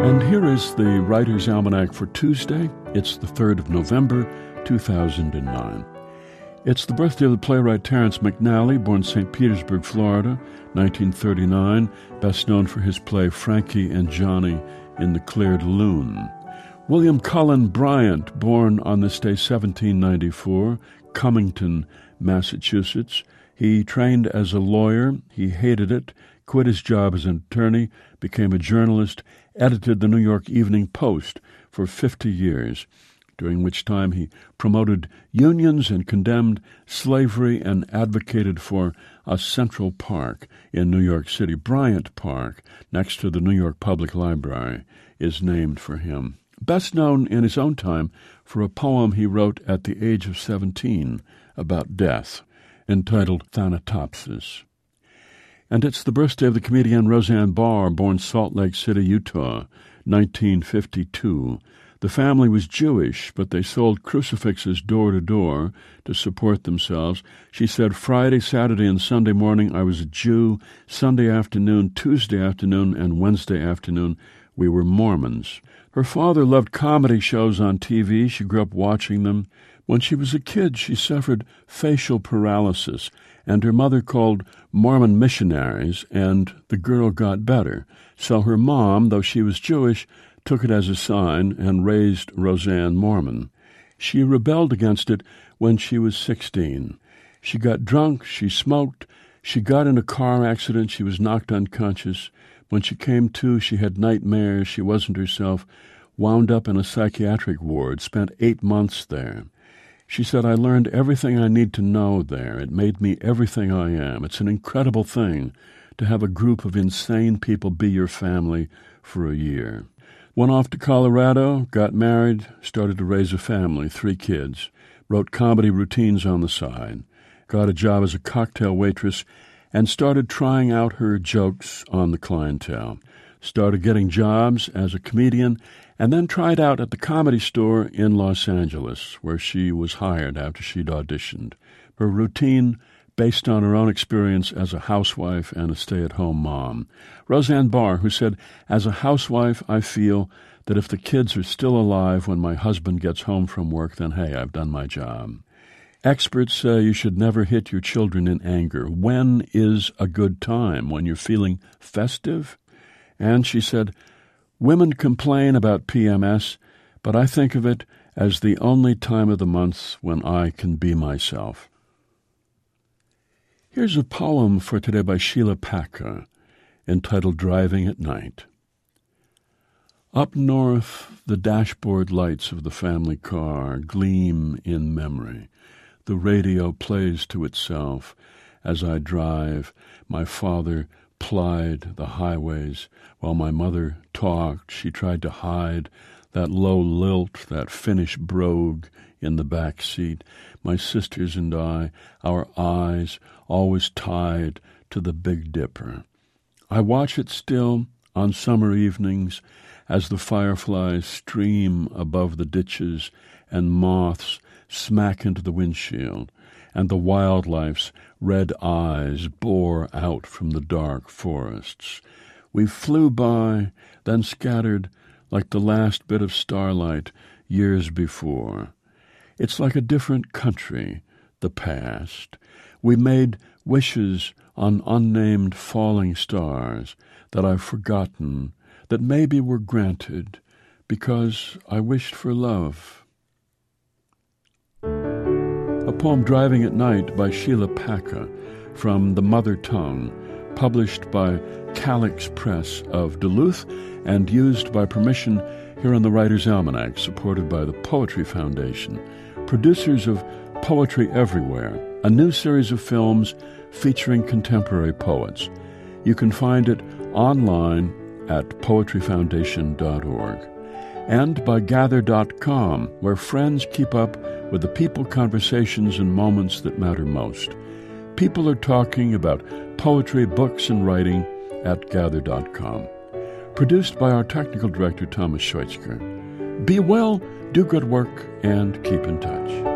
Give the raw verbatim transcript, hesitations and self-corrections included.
And here is the Writer's Almanac for Tuesday. It's the third of November, two thousand nine. It's the birthday of the playwright Terence McNally, born Saint Petersburg, Florida, nineteen thirty-nine, best known for his play Frankie and Johnny in the Cleared Loon. William Cullen Bryant, born on this day seventeen ninety-four, Cummington, Massachusetts. He trained as a lawyer. He hated it, quit his job as an attorney, became a journalist, edited the New York Evening Post for fifty years, during which time he promoted unions and condemned slavery and advocated for a Central Park in New York City. Bryant Park, next to the New York Public Library, is named for him. Best known in his own time for a poem he wrote at the age of seventeen about death, entitled Thanatopsis. And it's the birthday of the comedian Roseanne Barr, born Salt Lake City, Utah, nineteen fifty-two. The family was Jewish, but they sold crucifixes door to door to support themselves. She said, Friday, Saturday, and Sunday morning I was a Jew. Sunday afternoon, Tuesday afternoon, and Wednesday afternoon we were Mormons. Her father loved comedy shows on T V. She grew up watching them. When she was a kid, she suffered facial paralysis, and her mother called Mormon missionaries, and the girl got better. So her mom, though she was Jewish, took it as a sign and raised Roseanne Mormon. She rebelled against it when she was sixteen. She got drunk, she smoked, she got in a car accident, she was knocked unconscious. When she came to, she had nightmares, she wasn't herself, wound up in a psychiatric ward, spent eight months there. She said, I learned everything I need to know there. It made me everything I am. It's an incredible thing to have a group of insane people be your family for a year. Went off to Colorado, got married, started to raise a family, three kids, wrote comedy routines on the side, got a job as a cocktail waitress, and started trying out her jokes on the clientele. Started getting jobs as a comedian, and then tried out at the Comedy Store in Los Angeles, where she was hired after she'd auditioned. Her routine based on her own experience as a housewife and a stay-at-home mom. Roseanne Barr, who said, as a housewife, I feel that if the kids are still alive when my husband gets home from work, then hey, I've done my job. Experts say you should never hit your children in anger. When is a good time? When you're feeling festive? And she said, women complain about P M S, but I think of it as the only time of the month when I can be myself. Here's a poem for today by Sheila Packer, entitled Driving at Night. Up north, the dashboard lights of the family car gleam in memory. The radio plays to itself. As I drive, my father plied the highways while my mother talked. She tried to hide that low lilt, that Finnish brogue in the back seat. My sisters and I, our eyes always tied to the Big Dipper. I watch it still on summer evenings as the fireflies stream above the ditches and moths smack into the windshield, and the wildlife's red eyes bore out from the dark forests. We flew by, then scattered like the last bit of starlight years before. It's like a different country, the past. We made wishes on unnamed falling stars that I've forgotten, that maybe were granted because I wished for love. A poem, Driving at Night, by Sheila Packer, from The Mother Tongue, published by Calyx Press of Duluth and used by permission here on the Writer's Almanac, supported by the Poetry Foundation, producers of Poetry Everywhere, a new series of films featuring contemporary poets. You can find it online at poetry foundation dot org, and by gather dot com, where friends keep up with the people, conversations, and moments that matter most. People are talking about poetry, books, and writing at gather dot com. Produced by our technical director, Thomas Schweitzker. Be well, do good work, and keep in touch.